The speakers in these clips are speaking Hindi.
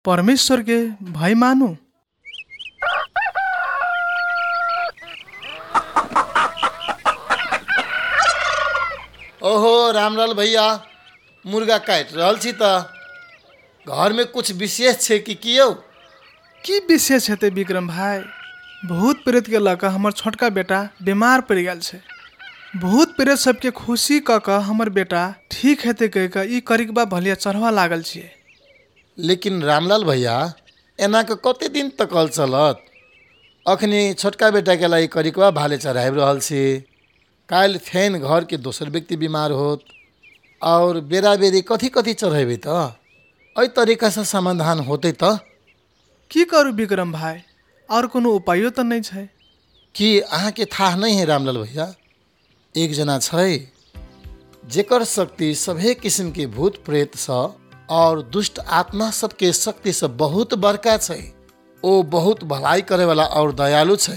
परमेश्वर के भय मानू। ओहो रामलाल भैया, मुर्गा काटि रहल छी तऽ घर में कुछ विशेष छै कि कियौ? की विशेष हेतै विक्रम भाई? भूत प्रेत के लऽ कऽ हमर छोटका बेटा बीमार पड़ि गेल छै। भूत प्रेत सबके खुशी कऽ कऽ हमर बेटा ठीक हेतै कहि कऽ ई करिकबा भलिया चढ़वा लागल छियै। लेकिन रामलाल भैया, एना के कते दिन तक चलत? अखनी छोटका बेटा के लाई करिकवा भाले चढ़ाबि रहल छी, काल्हि फेन घर के दोसर व्यक्ति बीमार होत और बेरा बेरी कथी कथी चढ़ेबै तऽ एहि तरीका से समाधान होतै तऽ? की करू विक्रम भाई, और कोनो उपायो तऽ नहीं छै। कि अहाँके थाह नहीं है रामलाल भैया? एक जना छै जेकर शक्ति सभे किस्म के भूत प्रेत सँ और दुष्ट आत्मा सबके शक्ति से बहुत बड़का छै। ओ बहुत भलाई करे वाला और दयालु छै।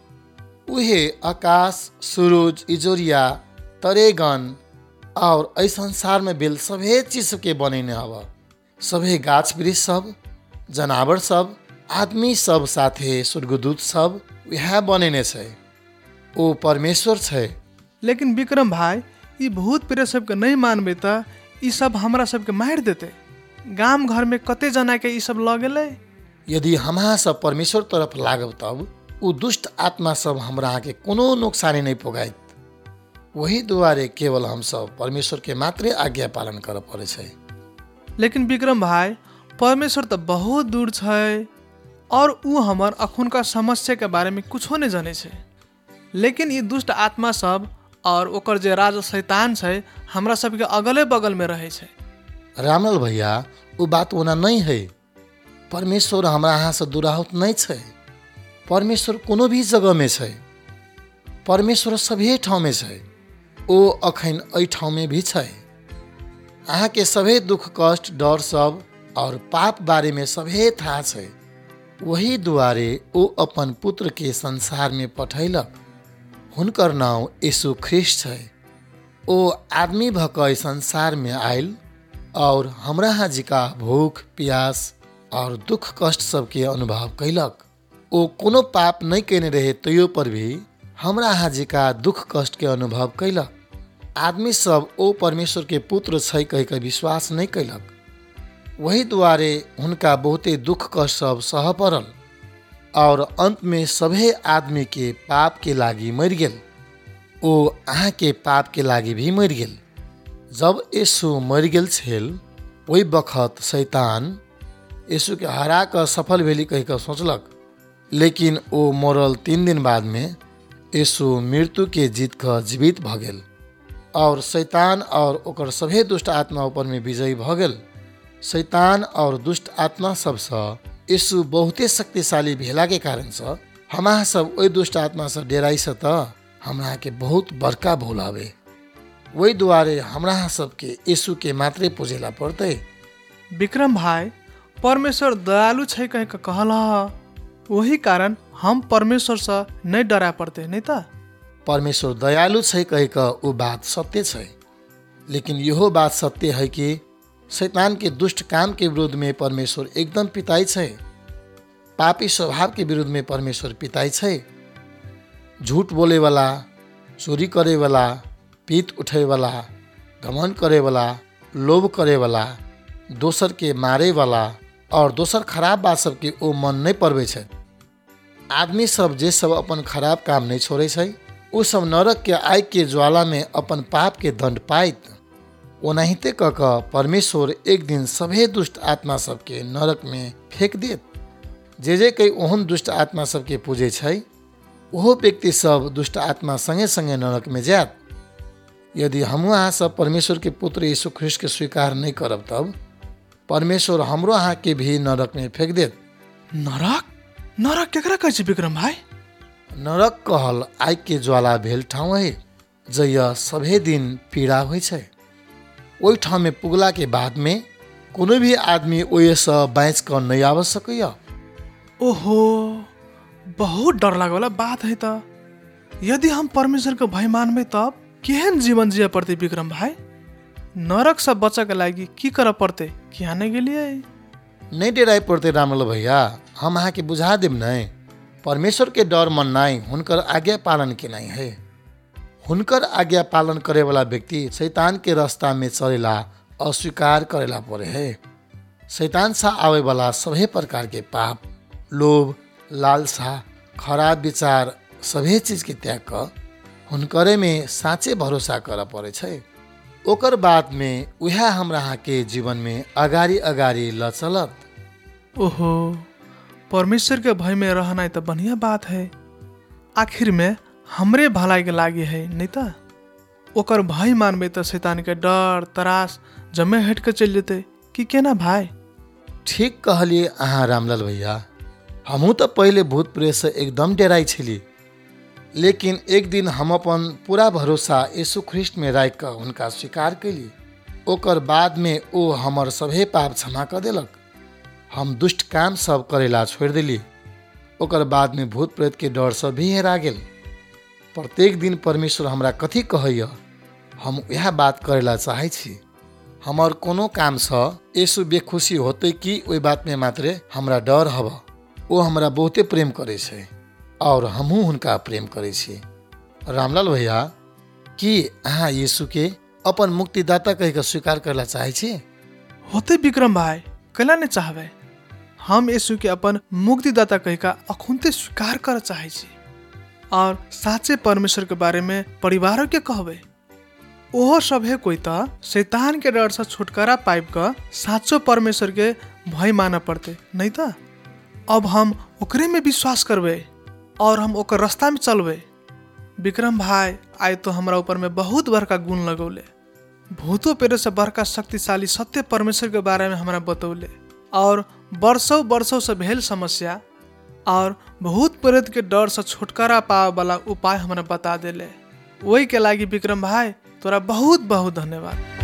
उहे आकाश, सूरज, इजोरिया, तरेगन और एहि संसार में बिल सभे चीज के बनेने हवा। सभे गाछ वृक्ष सब, जनावर सब, आदमी सब साथे स्वर्गदूत सब वह बनेने छै। ओ परमेश्वर छै। लेकिन विक्रम भाई, ई भूत प्रेत सबके नहीं मानबै तऽ ई सब हमरा सबके मारि देतै। गाम घर में कते जना के ई सब लऽ गेलै। यदि हमरा सब परमेश्वर तरफ लागब तब उ दुष्ट आत्मा सब हमरा के कोनो नुकसानी नहीं पुगाइत। वही दुआरे केवल हम सब परमेश्वर के मात्रे आज्ञा पालन कर पड़े छै। लेकिन विक्रम भाई, परमेश्वर तो बहुत दूर छै और उ हमर अखुनका समस्या के बारे में कुछो नहीं जाने छै। लेकिन ये दुष्ट आत्मा सब और ओकर जे राजा शैतान छै हमरा सबके अगले बगल में रहे छै। रामलाल भैया, वो बात ओना नहीं है। परमेश्वर हमरा अहाँ से दूराहत नहीं छै। परमेश्वर कोनो भी जगह में छै। परमेश्वर सभे ठाव में छै। ओ अखन एहि ठाव में भी छै। अहाँ के सभे दुख कष्ट डर सब और पाप बारे में सभे था छै। वही दुआरे ओ अपन पुत्र के संसार में पठैलक। हुनकर नाम यीशु ख्रिस्ट छै। ओ आदमी भऽ कऽ संसार में आयल और हमरा हाजिका भूख प्यास और दुख कष्ट सबके अनुभव कैलक। ओ कोनो पाप नहीं केने रहे तैयो पर भी हमरा हाजिका दुख कष्ट के अनुभव कैलक। आदमी सब ओ परमेश्वर के पुत्र छै कहि कऽ विश्वास नहीं कैलक। वही दुआरे हुनका बहुते दुख कष्ट सब सह पड़ल और अंत में सभे आदमी के पाप के लागी मर गेल। ओ अहाँ के पाप के लागी भी मर गेल। जब यीशु मर गेल छल, ओहि बखत शैतान यीशु के हरा कऽ सफल भेली कहि कऽ सोचलक। लेकिन ओ मरल 3 दिन बाद में यीशु मृत्यु के जीत कऽ जीवित भऽ गेल और शैतान और ओकर सभे दुष्ट आत्मा ऊपर में विजयी भऽ गेल। शैतान और दुष्ट आत्मा सबसँ यीशु बहुते शक्तिशाली भेला के कारण से हमरा सब ओहि दुष्ट आत्मा से डेराई से तऽ हमरा के बहुत बड़का भूल हवे। वही दुआरे हमरा सबके यीशु के मात्रे पूजेला पड़ते। विक्रम भाई, परमेश्वर दयालु छै कहि कऽ कहल ह। वही कारण हम परमेश्वर से नहीं डरा पड़ते नहीं ता। परमेश्वर दयालु छै कहि कऽ वो बात सत्य छै। लेकिन यहो बात सत्य है कि शैतान के दुष्ट काम के विरुद्ध में परमेश्वर एकदम पिताई छै। पापी स्वभाव के विरुद्ध में परमेश्वर पिताई छै। झूठ बोले वाला, चोरी करे वाला, पीत उठे वाला, घमंड करे वाला, लोभ करे वाला, दोसर के मारे वाला और दोसर खराब बात सब के ओ मन नहीं पड़बे छै। आदमी सब जे सब अपन खराब काम नहीं छोड़े छै, ओ सब नरक के आग के ज्वाला में अपन पाप के दंड पाइत। ओनाहिते कऽ कऽ परमेश्वर एक दिन सभे दुष्ट आत्मा सबके नरक में फेंक देत। जे कई ओहन दुष्ट आत्मा सबके पूजे छै, ओहो व्यक्ति सब दुष्ट आत्मा संगे संगे नरक में जात। यदि हम अहाँ सब परमेश्वर के पुत्र यीशु ख्रिस्ट के स्वीकार नहीं करब तब परमेश्वर हमरो अहाँ के भी नरक में फेंक देत। नरक? नरक केकरा कहै छै विक्रम भाई? नरक कहल आग के ज्वाला भेल ठाव है जय सभे दिन पीड़ा होइ छै। ओहि ठाव में पुगला के बाद में कोनो भी आदमी ओहि से बाँच कऽ नहीं आब सकैया। ओहो, बहुत डर लागे वाला बात है तो। यदि हम परमेश्वर के भय मानबै तब केहन जीवन जिये पड़ते विक्रम भाई? नरक से बचे के लागी की करे पड़ते कि आने के लिए? नहीं डेराई पड़ते रामलाल भैया, हम अहाँ के बुझा देब नहीं। परमेश्वर के डर मन नहीं, हुनकर आज्ञा पालन के नहीं है। हुनकर आज्ञा पालन करे वाला व्यक्ति शैतान के रास्ता में चलेला, अस्वीकार करेला पड़े है। शैतान सा आवे वाला सभी प्रकार के पाप, लोभ, लालसा, खराब विचार सभी चीज के त्याग कर हुनकरे में साँचे भरोसा कर पड़े छै। ओकर बाद में वह हमरा के जीवन में अगाड़ी अगाड़ी लचलत। ओहो, परमेश्वर के भय में रहना तो बढ़िया बात है। आखिर में हमरे भलाई के लागे है, नहीं तो ओकर भय मानबे तो शैतान के डर त्रास जमे हट के चल जेते कि केना भाई। ठीक कहलिए अहाँ रामलाल भैया, हमहू तो पहले भूत प्रेत से एकदम डराई छली, लेकिन एक दिन हम अपन पूरा भरोसा यीशु ख्रिस्ट में राख कर उनका स्वीकार कैली। ओकर बाद में ओ हमर सभे पाप क्षमा कर देलक। हम दुष्ट काम सब करेला छोड़ दिली। ओकर बाद में भूत प्रेत के डर सब भी हेरा गेल। प्रत्येक दिन परमेश्वर हमरा कथी कहैया, हम यह बात करेला चाहे छी। हमर कोनो काम से यीशु बेखुशी होते कि ओई बात में मात्रे हमरा डर हब। वो हमरा बहुते प्रेम करे छे और हमहू हुनका प्रेम करे छी। रामलाल भैया, कि अहाँ यीशु के अपन मुक्तिदाता कह के स्वीकार करला चाहे छी? होते विक्रम भाई, कैला नहीं चाहबे। हम यीशु के अपन मुक्तिदाता कह का अखुनते स्वीकार कर चाहे छी और साचे परमेश्वर के बारे में परिवारों के कहबे। ओहो सभे कोई तो शैतान के डर से छुटकारा पाइब का साचो परमेश्वर के भय माना पड़ते, नहीं तो अब हम ओकरे में विश्वास करबे और हम ओकर रास्ता में चलबे। विक्रम भाई आए तो हमरा ऊपर में बहुत बड़का गुण लगौले। भूतों पेरे से बड़का शक्तिशाली सत्य परमेश्वर के बारे में हमरा बतौले और वर्षों वर्षों से भेल समस्या और भूत प्रेत के डर से छुटकारा पावे वाला उपाय हमरा बता देले। वही के लागी विक्रम भाई तोरा बहुत बहुत धन्यवाद।